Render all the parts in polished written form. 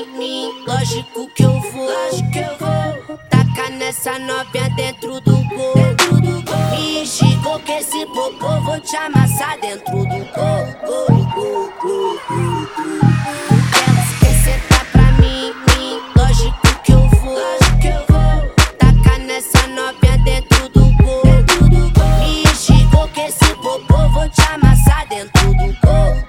mim, lógico que eu vou. Tacar nessa novinha dentro do gol. Me xingou que esse popô vou te amassar dentro do gol. Ela esquecer tá pra mim, lógico que eu vou. Tacar nessa novinha dentro do gol. Me xingou que esse popô vou te amassar dentro do gol.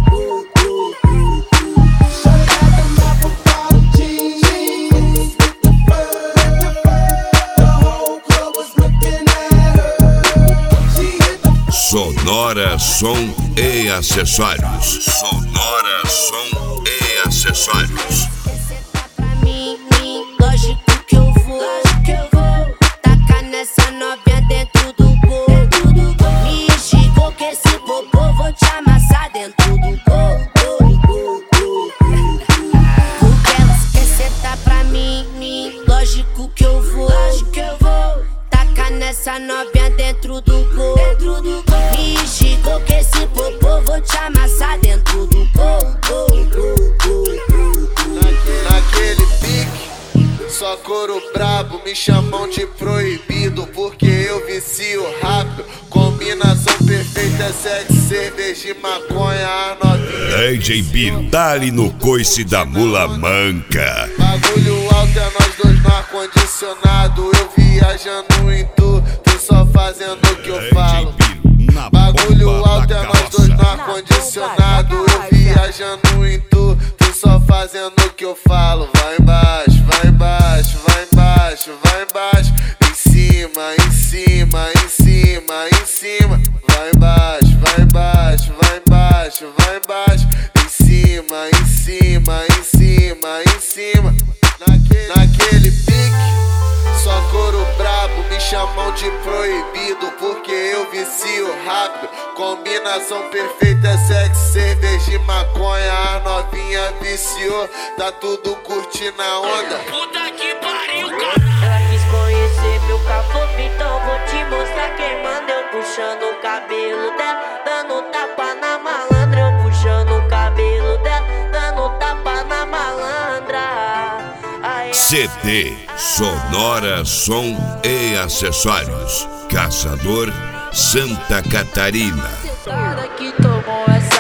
Sonora Som e Acessórios. Sonora Som e Acessórios. Pra mim, lógico que eu vou. Tacar nessa novinha dentro do gol. Me xingou que esse popô vou te amassar dentro do gol. Porque ela esquecer tá pra mim, lógico que eu vou. Tacar nessa novinha dentro do gol. Me xingou que esse popô vou te amassar dentro do gol. Naquele pique, só couro brabo, me chamam de proibido porque eu vicio rápido. Combinação perfeita é sexo, cerveja e maconha, a novinha. DJ Biro, dá-lhe no coice da mula manca. Bagulho alto é nós dois no ar-condicionado. Eu viajando em tu só fazendo o que eu falo. Bagulho alto é nós dois no ar-condicionado. Eu viajando em tu só fazendo o que eu falo. Vai embaixo, vai embaixo, vai embaixo, vai embaixo. Em cima, em cima, em cima, em cima. Vai embaixo, vai embaixo, vai embaixo, vai embaixo. Em cima, em cima, em cima, em cima. Naquele pique, só couro brabo, me chamam de proibido porque eu vicio rápido. Combinação perfeita é sexo, cerveja e maconha, a novinha viciou, tá tudo curtindo a onda. Puta que pariu, cara. Ela quis conhecer meu caboclo, então vou te mostrar quem manda. Eu puxando o cabelo dela, dando tapa na malandra. Eu puxando o cabelo dela, dando tapa na malandra. CD Sonora Som e Acessórios. Caçador, Santa Catarina. Cara que tomou essa